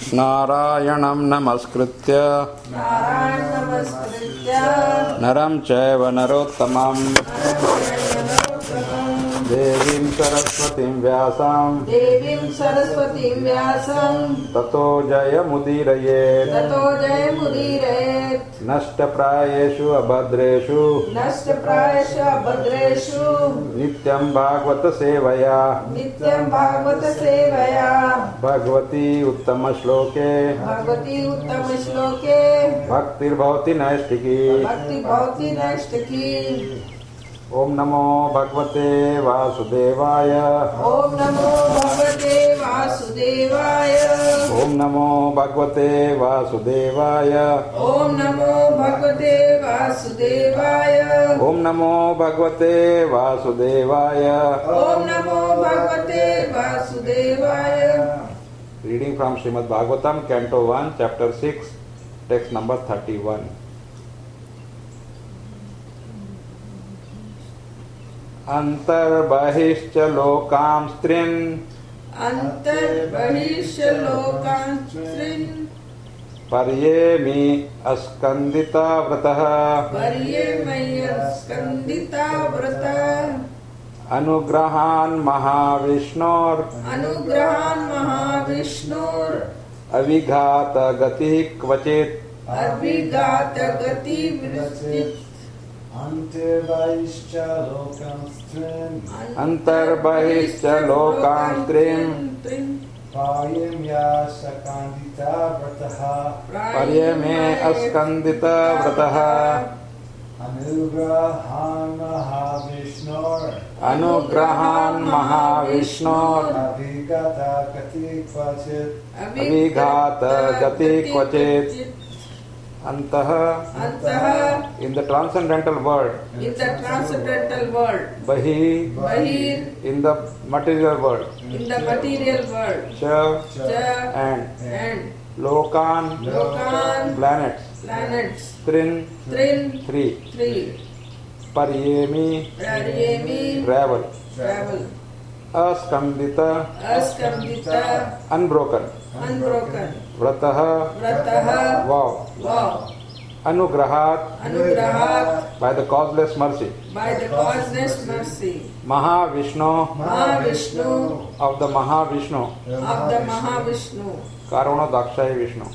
नारायणं नमस्कृत्य नरं चैव नरोत्तमं देवीं सरस्वतीं व्यासं ततो जयमुदीरयेत् नष्टप्रायेषु अभद्रेषु नित्यं भागवत सेवया भगवती उत्तम श्लोके भक्तिर्भवति नैष्ठिकी। ओम नमो भगवते वासुदेवाय। ओम नमो भगवते वासुदेवाय। ओम नमो भगवते वासुदेवाय। ओम नमो भगवते वासुदेवाय। ओम नमो भगवते वासुदेवाय। ओम नमो भगवते वासुदेवाय। Reading from Srimad Bhagavatam, Canto 1, Chapter 6, text number 31. अंतर्बहिश्च लोकां स्त्रीन् पर्येमि अस्कन्दिता व्रतः अनुग्रहान् महाविष्णोर् अविघात गतिः क्वचित् अंतर्बहिश्च लोकां स्त्रीन् पर्यमे अस्कन्दिता व्रतः अनुग्रहान् महाविष्णोर् अविघात गति क्वचित् Antah in the transcendental world, Bahir in the material world, Cha and Lokan planets, Trin three, Paryemi travel, Askandita unbroken, Vrataha vow, Anugrahat by the causeless mercy, Mahavishnu of the Mahavishnu, Karuna Dakshay Vishnu,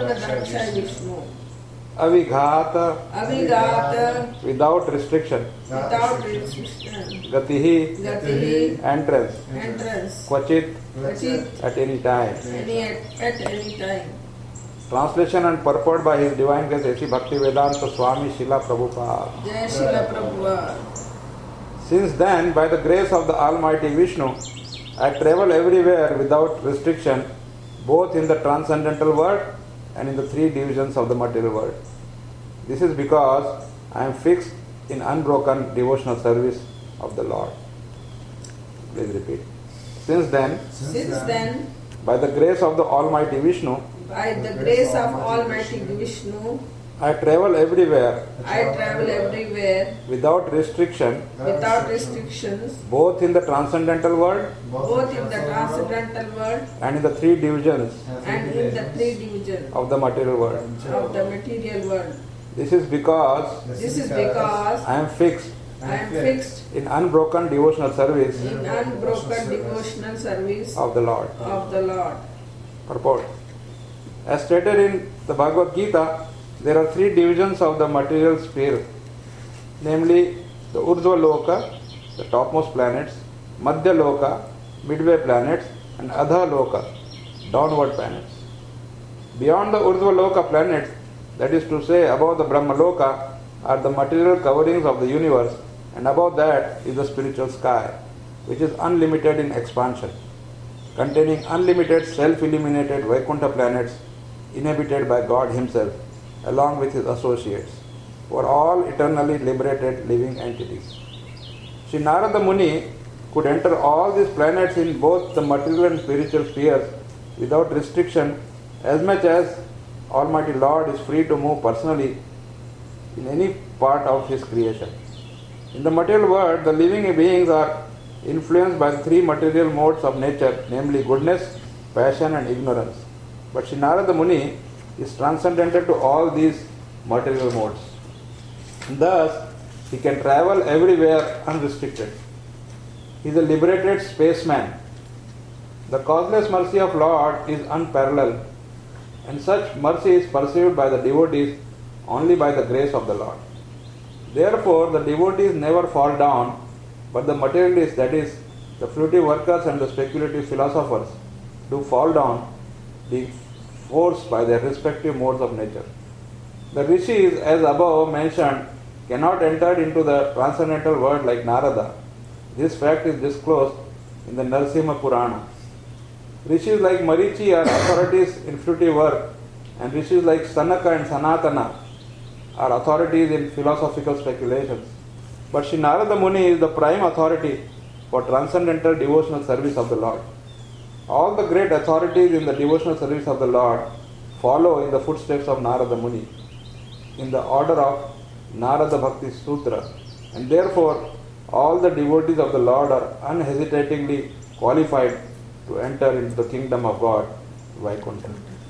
Avighat without restriction, Gatihi entrance, Kvachit at any time. Translation and purport by His Divine Grace A.C. Bhaktivedanta Swami Srila Prabhupada. Since then, by the grace of the Almighty Vishnu, I travel everywhere without restriction, both in the transcendental world and in the three divisions of the material world. This is because I am fixed in unbroken devotional service of the Lord. Please repeat. Since then, by the grace of the Almighty Vishnu, I travel everywhere without restriction, both in the transcendental world and in the three divisions of the material world. This is because I am fixed in unbroken devotional service of the Lord. Purport. As stated in the Bhagavad Gita, there are three divisions of the material sphere, namely the Urdhva Loka, the topmost planets, Madhya Loka, midway planets, and Adha Loka, downward planets. Beyond the Urdhva Loka planets, that is to say above the Brahma Loka, are the material coverings of the universe, and above that is the spiritual sky, which is unlimited in expansion, containing unlimited self-illuminated Vaikuntha planets inhabited by God Himself, along with His associates, who are all eternally liberated living entities. Sri Narada Muni could enter all these planets in both the material and spiritual spheres without restriction, as much as Almighty Lord is free to move personally in any part of His creation. In the material world, the living beings are influenced by the three material modes of nature, namely goodness, passion and ignorance. But Sri Narada Muni is transcendental to all these material modes. Thus, he can travel everywhere unrestricted. He is a liberated spaceman. The causeless mercy of Lord is unparalleled, and such mercy is perceived by the devotees only by the grace of the Lord. Therefore, the devotees never fall down, but the materialists, that is, the fruitive workers and the speculative philosophers, do fall down, being forced by their respective modes of nature. The rishis, as above mentioned, cannot enter into the transcendental world like Narada. This fact is disclosed in the Narasimha Purana. Rishis like Marichi are authorities in fruitive work, and rishis like Sanaka and Sanatana are authorities in philosophical speculations. But Sri Narada Muni is the prime authority for transcendental devotional service of the Lord. All the great authorities in the devotional service of the Lord follow in the footsteps of Narada Muni, in the order of Narada Bhakti Sutra, and therefore all the devotees of the Lord are unhesitatingly qualified to enter into the kingdom of God, Vaikuntha.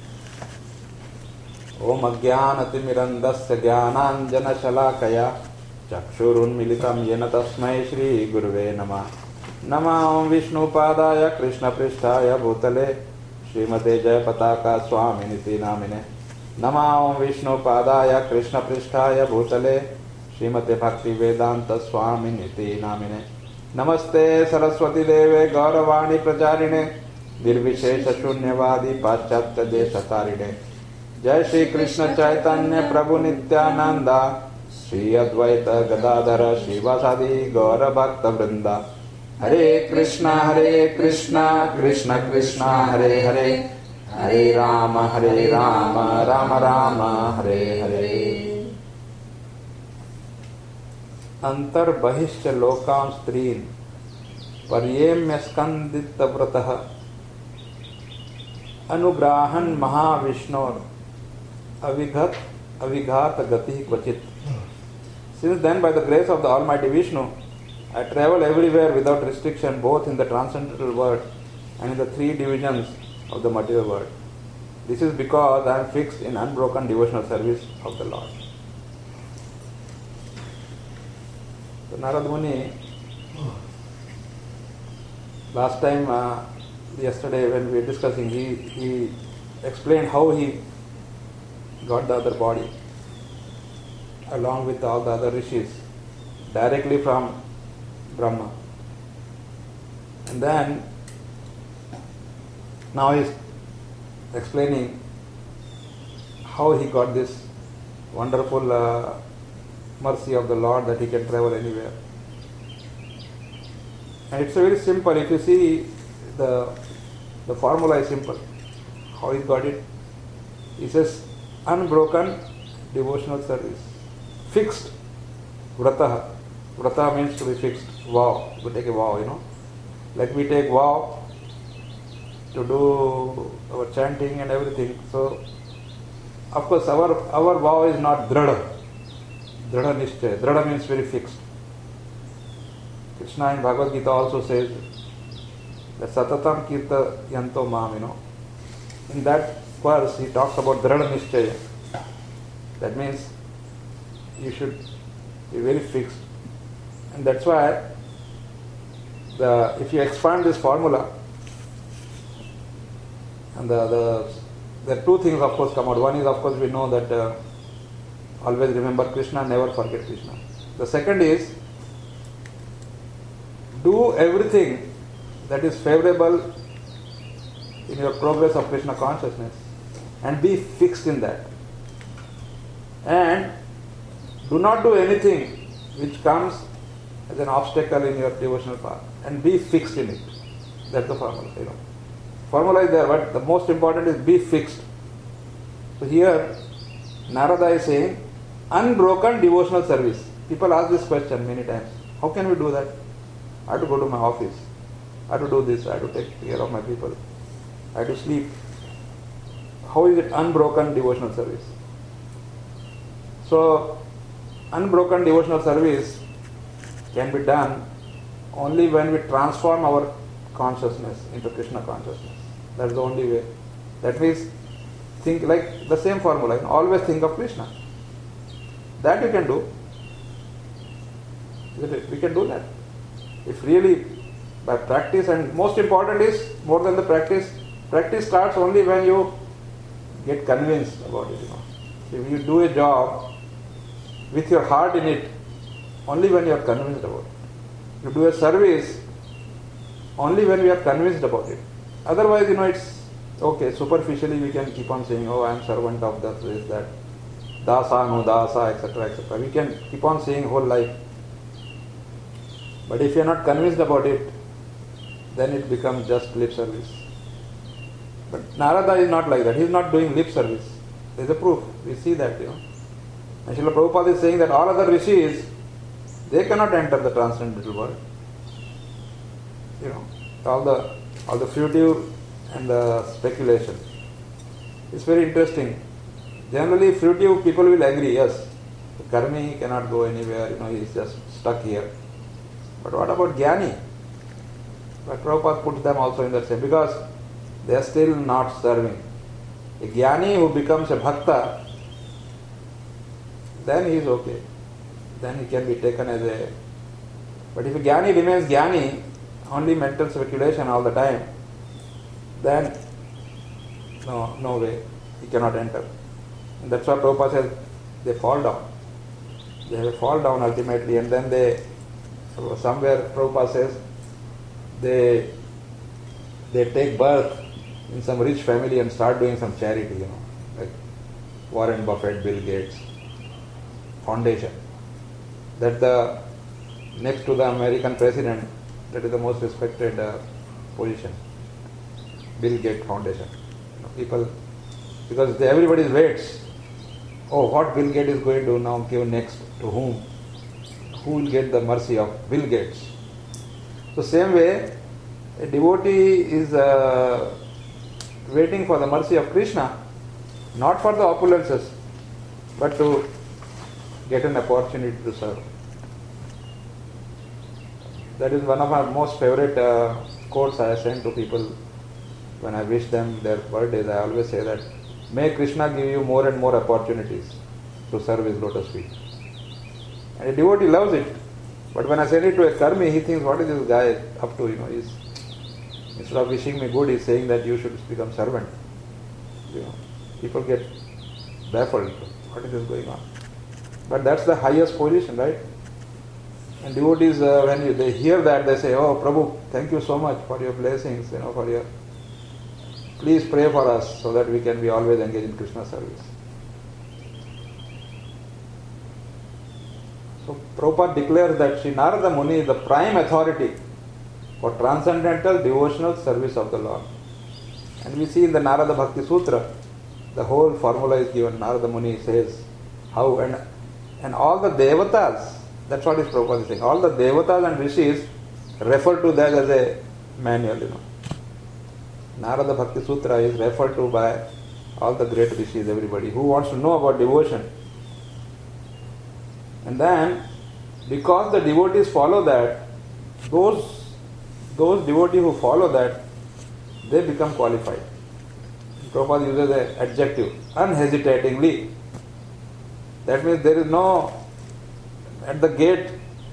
Om Ajnanatimirandasya Jnananjana Shalakaya Chakshurunmilitam Yena Tasmai Shri Guruve Namah. Namah Om Vishnu Padaya Krishna Prishtaya Bhutale Srimate Jaya Pataka Swaminiti Namine. Namah Om Vishnu Padaya Krishna Prishtaya Bhutale Srimate Bhakti Vedanta Swaminiti Namine. Namaste Saraswati Deve Gauravani Pracharine Nirvishesha Shunyavadi Paschatya Deshatarine. Jai Shri Krishna Chaitanya Prabhu Nityananda Shri Advaita Gadadhara Shivasadi Gaura Bhakta Vrinda. Hare Krishna Krishna Krishna Hare Hare Hare Rama Rama Rama Hare Hare. अंतर बहिश्च लोकां स्त्रीन् पर्येम्य स्कंदित व्रतः अनुग्राहन् महाविष्णोर अविघात गति क्वचित. Since then, by the grace of the Almighty Vishnu, I travel everywhere without restriction, both in the transcendental world and in the three divisions of the material world. This is because I am fixed in unbroken devotional service of the Lord. So Narada Muni, last time, yesterday when we were discussing, he explained how he got the other body along with all the other rishis directly from Brahma. And then now he is explaining how he got this wonderful mercy of the Lord that he can travel anywhere. And it's very simple. If you see the formula is simple. How he got it? He says unbroken devotional service. Fixed vrataha. Vrata means to be fixed. Vow. We take a vow, Like we take vow to do our chanting and everything. So, of course, our vow is not dhrada. Dhrada nishchay. Dhrada means very fixed. Krishna in Bhagavad Gita also says that satatam kirta yanto mam, In that verse he talks about dhrada nishchay. That means you should be very fixed. And that's why if you expand this formula, and the two things of course come out. One is of course we know that always remember Krishna, never forget Krishna. The second is do everything that is favorable in your progress of Krishna consciousness and be fixed in that. And do not do anything which comes as an obstacle in your devotional path and be fixed in it. That's the formula. Formula is there, but the most important is be fixed. So here Narada is saying unbroken devotional service. People ask this question many times. How can we do that? I have to go to my office. I have to do this. I have to take care of my people. I have to sleep. How is it unbroken devotional service? So, unbroken devotional service can be done only when we transform our consciousness into Krishna consciousness. That's the only way. That means think like the same formula, always think of Krishna. That you can do. Isn't it? We can do that. If really by practice, and most important is, more than the practice starts only when you get convinced about it. If you do a job with your heart in it, only when you are convinced about it. You do a service only when we are convinced about it. Otherwise, it's okay, superficially we can keep on saying, oh, I am servant of this, that, dasa, no dasa, etc., etc. We can keep on saying whole life. But if you are not convinced about it, then it becomes just lip service. But Narada is not like that. He is not doing lip service. There is a proof. We see that, And Srila Prabhupada is saying that all other rishis, they cannot enter the transcendental world. All the fruitive and the speculation. It's very interesting. Generally, fruitive people will agree, yes, the karmi cannot go anywhere, he is just stuck here. But what about jnani? But Prabhupada puts them also in that same, because they are still not serving. A jnani who becomes a bhakta, then he is okay. Then he can be taken as a... But if a jnani remains jnani, only mental speculation all the time, then no way, he cannot enter. And that's why Prabhupada says they fall down. They fall down ultimately, and then somewhere Prabhupada says they take birth in some rich family and start doing some charity, like Warren Buffett, Bill Gates Foundation. That the next to the American president, that is the most respected position, Bill Gates Foundation. People, because everybody waits. Oh, what Bill Gates is going to now give next to whom? Who will get the mercy of Bill Gates? So same way, a devotee is waiting for the mercy of Krishna, not for the opulences, but to get an opportunity to serve. That is one of my most favorite quotes I send to people when I wish them their birthdays. I always say that, may Krishna give you more and more opportunities to serve his lotus feet. And a devotee loves it. But when I send it to a karmi, he thinks, what is this guy up to? He's, instead of wishing me good, he's saying that you should become servant. People get baffled. What is this going on? But that's the highest position, right? And devotees, when they hear that, they say, oh, Prabhu, thank you so much for your blessings, for your... Please pray for us so that we can be always engaged in Krishna service. So Prabhupada declares that Sri Narada Muni is the prime authority for transcendental devotional service of the Lord. And we see in the Narada Bhakti Sutra, the whole formula is given. Narada Muni says how, and all the devatas, that's what is Prabhupada saying, all the devatas and rishis refer to that as a manual, Narada Bhakti Sutra is referred to by all the great rishis, everybody who wants to know about devotion. And then, because the devotees follow that, those devotees who follow that, they become qualified. Prabhupada uses an adjective, unhesitatingly. That means there is no, at the gate,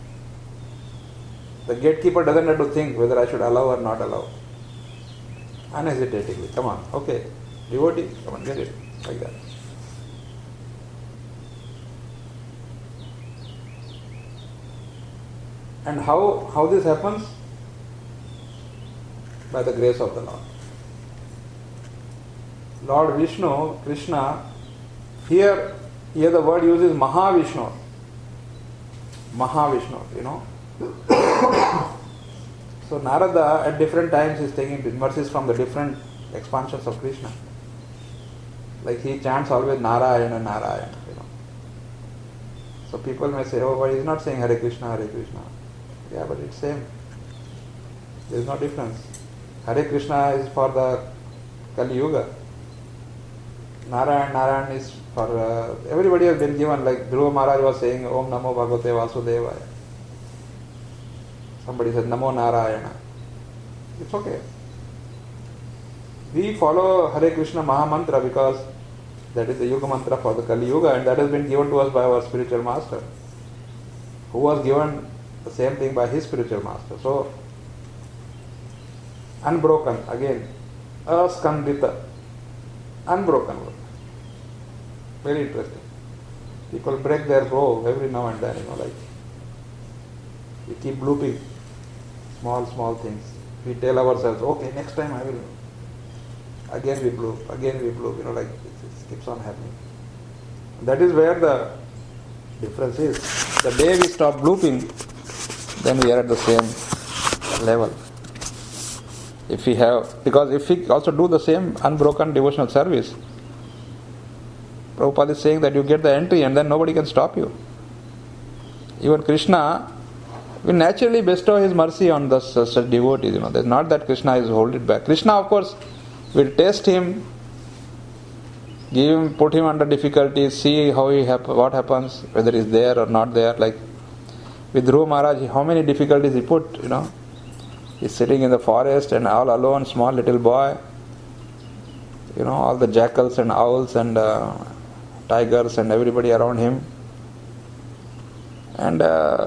the gatekeeper doesn't have to think whether I should allow or not allow. Unhesitatingly, come on, okay, devotee, come on, get it, like that. And how this happens? By the grace of the Lord. Lord Vishnu, Krishna, here the word used is Mahavishnu. Mahavishnu, So Narada at different times is taking mercies from the different expansions of Krishna. Like he chants always Narayana, Narayana, So people may say, oh, but he's not saying Hare Krishna, Hare Krishna. Yeah, but it's same. There is no difference. Hare Krishna is for the Kali Yuga. Narayan is for everybody has been given, like Dhruva Maharaj was saying, Om Namo Bhagavate Vasudevaya. Somebody said Namo Narayana. It's okay. We follow Hare Krishna Maha Mantra because that is the Yuga Mantra for the Kali Yuga, and that has been given to us by our spiritual master, who was given the same thing by his spiritual master. So, unbroken, again, askandita, unbroken. Very interesting. People break their bow every now and then, like we keep looping small things. We tell ourselves, okay, next time I will. Again we bloop, like it keeps on happening. That is where the difference is. The day we stop blooping, then we are at the same level. If we also do the same unbroken devotional service, Prabhupada is saying that you get the entry and then nobody can stop you. Even Krishna will naturally bestow his mercy on such devotees. There's not that Krishna is holding it back. Krishna, of course, will test him, put him under difficulties, see what happens, whether he's there or not there. Like with Dhruva Maharaj, how many difficulties he put, He's sitting in the forest and all alone, small little boy. All the jackals and owls and tigers and everybody around him. And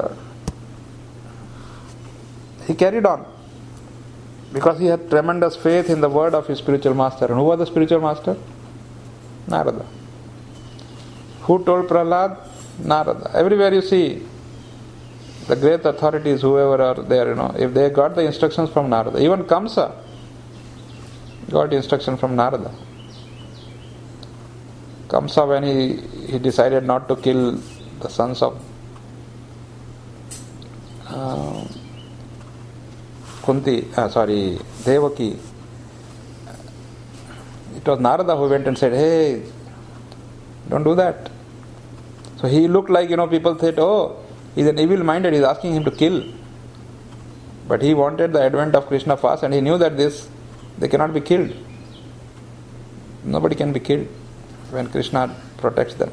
he carried on because he had tremendous faith in the word of his spiritual master. And who was the spiritual master? Narada. Who told Prahlad? Narada. Everywhere you see the great authorities, whoever are there, if they got the instructions from Narada. Even Kamsa got instruction from Narada. Kamsa, when he decided not to kill the sons of Devaki, it was Narada who went and said, hey, don't do that. So he looked like, people thought, oh, he's an evil-minded, he's asking him to kill. But he wanted the advent of Krishna fast, and he knew that they cannot be killed. Nobody can be killed when Krishna protects them.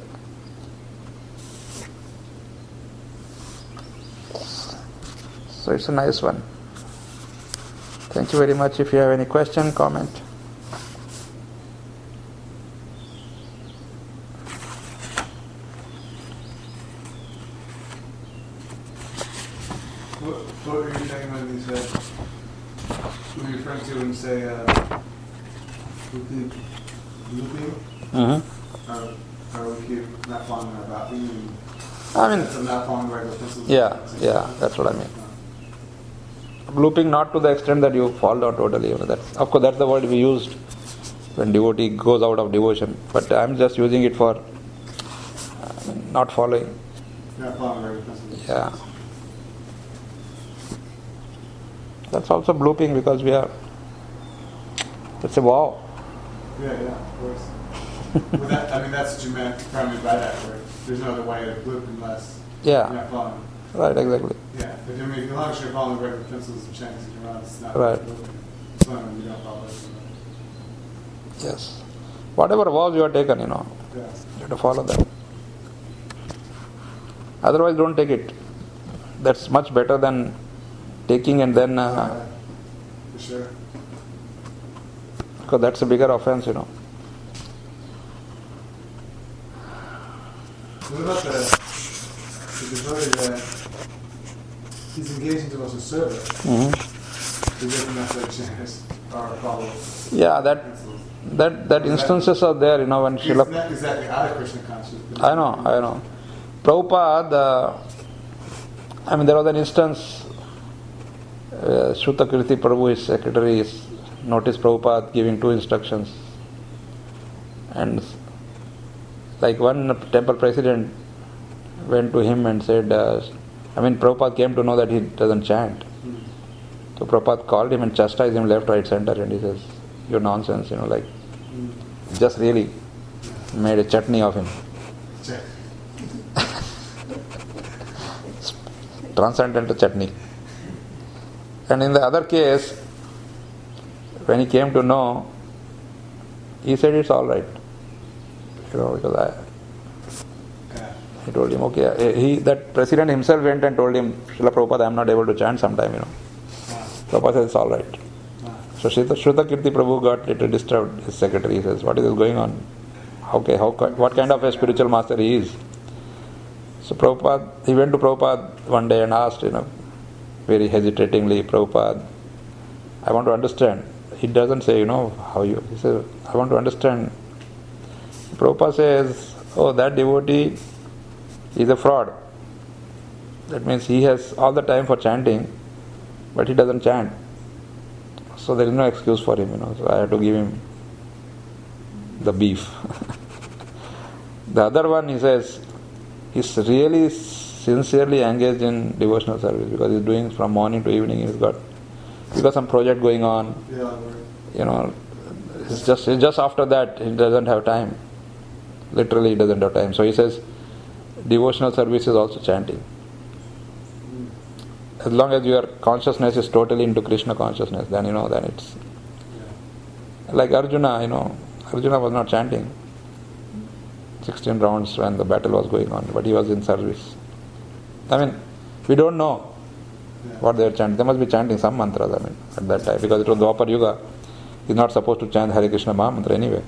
So it's a nice one. Thank you very much. If you have any question, comment. What were you saying when you said, who you're referring to when you say looping? Mm-hmm. Or we keep not following our bathroom? Not following regular pencils? Yeah, that's what I mean. Looping not to the extent that you fall down totally. Of course, that's the word we used when devotee goes out of devotion. But I'm just using it for not following. Not following regular pencils. Yeah. That's also blooping because we are. It's a wow. Yeah, of course. That's what you meant probably by that word. There's no other way to bloop unless you're not following. Right, exactly. Yeah, but as long as you're following regular pencils and channels you run, it's not right. As long as you don't follow it. Yes. Whatever vows you have taken, you have to follow them. Otherwise, don't take it. That's much better than taking and then. For sure. Because that's a bigger offense, What about the devotee that he's engaged in devotional service? Mm-hmm. Is it necessary or follow? Yeah, that instances are there, when He's not exactly out of Krishna consciousness. I know. Prabhupada, there was an instance, Shrutakirti Prabhu, his secretary, noticed Prabhupada giving 2 instructions. And like one temple president went to him and said, Prabhupada came to know that he doesn't chant. So Prabhupada called him and chastised him left, right, center, and he says, you're nonsense, just really made a chutney of him. Transcendental chutney. And in the other case, when he came to know, he said it's all right. Because he told him, okay. That president himself went and told him, Srila Prabhupada, I'm not able to chant sometime, Prabhupada said it's all right. So Shruta Kirti Prabhu got little disturbed. His secretary says, "What is going on? What kind of a spiritual master he is?" So Prabhupada, he went to Prabhupada one day and asked, very hesitatingly, "Prabhupada, I want to understand." He doesn't say, how you. He says, "I want to understand." Prabhupada says, "Oh, that devotee is a fraud. That means he has all the time for chanting, but he doesn't chant. So there is no excuse for him, So I have to give him the beef." The other one, he says, he's really sincerely engaged in devotional service because he's doing from morning to evening. He's got some project going on. It's just after that he doesn't have time. Literally, he doesn't have time. So he says, devotional service is also chanting. As long as your consciousness is totally into Krishna consciousness, then then it's like Arjuna. Arjuna was not chanting 16 rounds when the battle was going on, but he was in service. We don't know what they were chanting. They must be chanting some mantras, at that time, because it was Dwapar Yuga. He's not supposed to chant Hare Krishna Mahamantra anyway.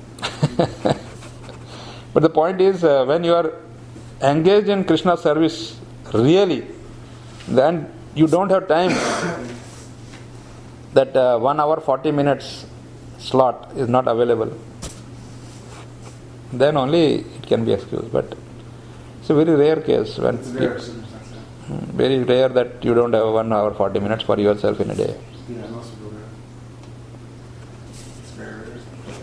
But the point is, when you are engaged in Krishna service really, then you don't have time. That 1 hour 40 minutes slot is not available. Then only it can be excused. But it's a very rare case when very rare that you don't have 1 hour 40 minutes for yourself in a day. Yeah, most people do. It's very rare.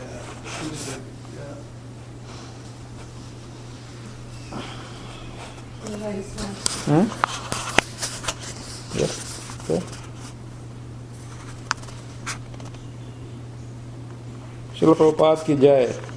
Yes. Okay. Srila Prabhupada ki jai.